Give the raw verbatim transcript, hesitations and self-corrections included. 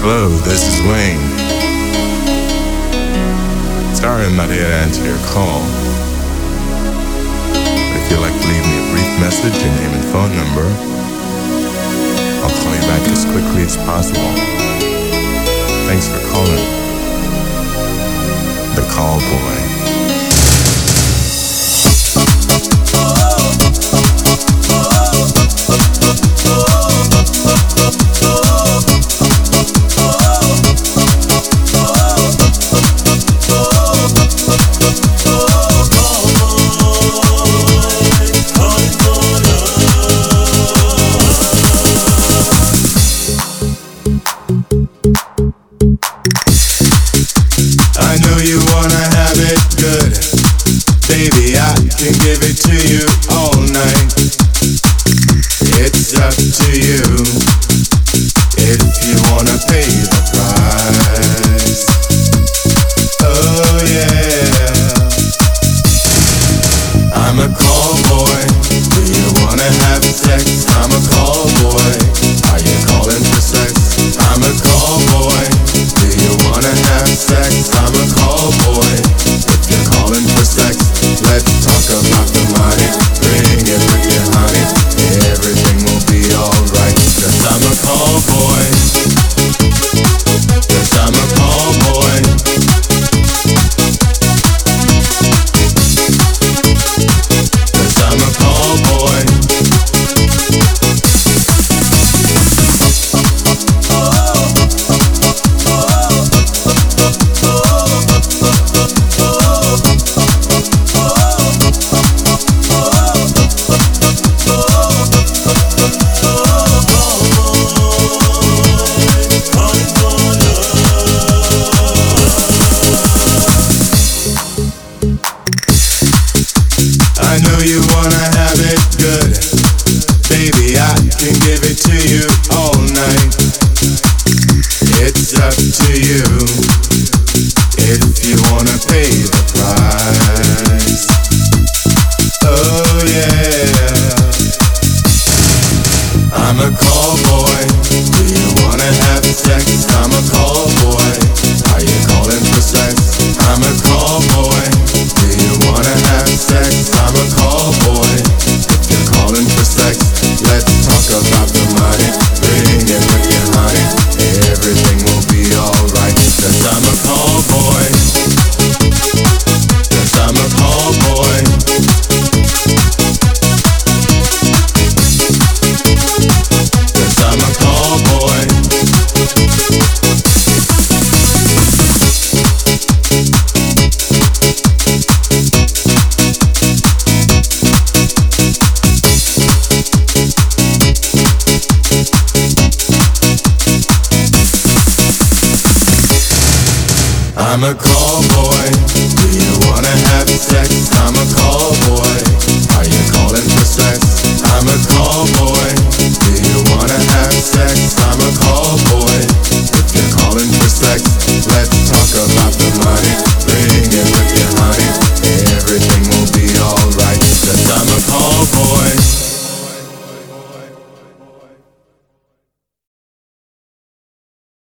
Hello, this is Wayne. Sorry I'm not here to answer your call. But if you'd like to leave me a brief message, your name and phone number, I'll call you back as quickly as possible. Thanks for calling. The Call Boy. I know you wanna have it good. Baby, I can give it to you all night. It's up to you if you wanna pay the price. Oh yeah, I'm a call boy. Do you wanna have sex? I'm a call boy. Are you calling for sex? I'm a call boy. Do you wanna have sex? I'm a call boy. If you're calling for sex, let's talk about the money. Bring it with you, honey. Everything will be alright. Cause I'm a call boy. Cause I'm a call boy. Cause I'm a call boy. I know you wanna have it good. Baby, I can give it to you all night. It's up to you if you wanna pay the price. Oh yeah, I'm a call boy. Do you wanna have sex? I'm a call boy. Are you calling for sex? I'm a call boy. Do you wanna have sex? I'm a call boy. If you're calling for sex, let's talk about the money. Bring it with you, honey. Everything will be alright. Cause I'm a call boy. Cause I'm a call boy. Cause I'm a call boy. I'm a call boy. Do you wanna have sex? I'm a call boy.